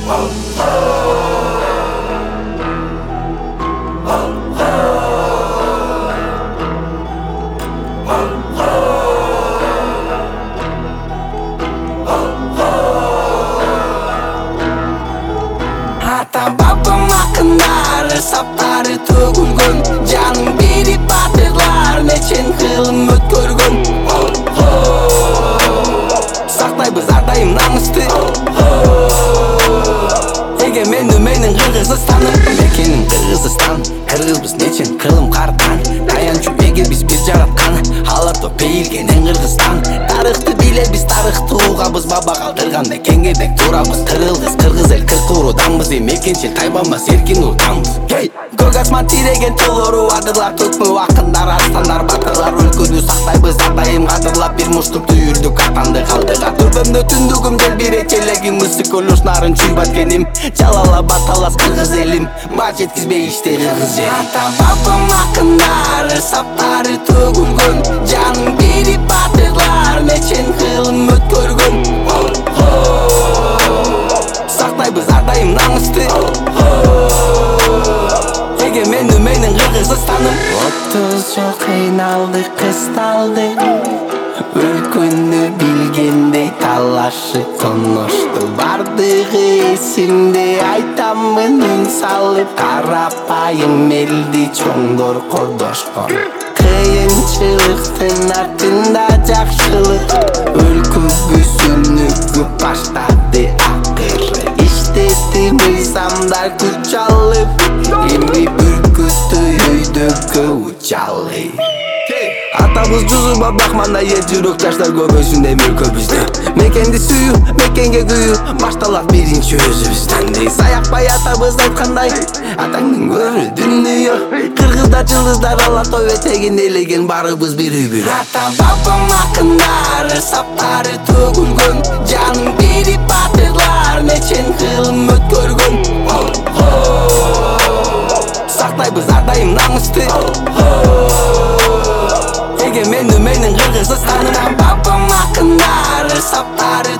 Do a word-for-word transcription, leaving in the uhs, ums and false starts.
Ата бабам акындары саптары төгүлгөн, жанын берип батырлар нечен кылым өткөргөн. Сактайбыз ар дайым намысты, эгемендүү менин Кыргызстаным. Мекеним Кыргызстан, кыргызбыз нечен кылым картан. Таянчу эге биз бир жараткан, аларда бейилгенен Кыргызстан. Тарыхты билебиз, тарыхты угабыз, баба калтырган мекенге бек турабыз. Кыргыз, кыргыз эл кырк урууданбыз, мекенчил тайбанбас эркин улутанбыз. Көк асман тиреген толору адырлар, төкмө акындар, арстандар, батырлар. Өлкөнү сактайбыз ар дайым кадырлап, бир муштук түйүрдүк атанды калдыга. Түрбөмдө түндүгүм жел бирек элегим, ысык көлөш нарын чүй баткеним. Жалала баталас кыргыз элим, баа жеткизбей иште кыргыз жер. Ата бабам акындары саптары төгүлгөн, жанын берип батырлар нечен кылым өткөргөн. Сактайбыз ар дайым намысты, эгемендүү менин Кыргызстаным. Отуз жыл кыйналдык, кысталдык, өлкөнү билгендей талашып конношту. Бардыгы эсимде, айтамын үн салып, карапайым элди чоңдор кордошкон. Кыйынчылыктын артында жакшылык, өлкөгүсүнүгү баштады акыры. Иштеди мыйзамдар күч алып, эми бүркүттү өйдөгө учалы. Атабыз жузуп абдакманда ер жүрөк жаштар көбөйсүн деп өлкөбүздө. Мекенди сүйүү, мекенге күйүү башталат биринчи өзүбүздөн. Саякпай атабыз айткандай, атаңдын көрү дүнүйө. Кыргыздар жылдыздар ала той этегин элеген, барыбыз бир үй. Ата бабам акындары саптары төгүлгөн, жанын берип батырлар нечен кылым өткөргөн. Сактайбыз ар дайым намысты, эгемендүү менин Кыргызстаным. Бабам акындары саптары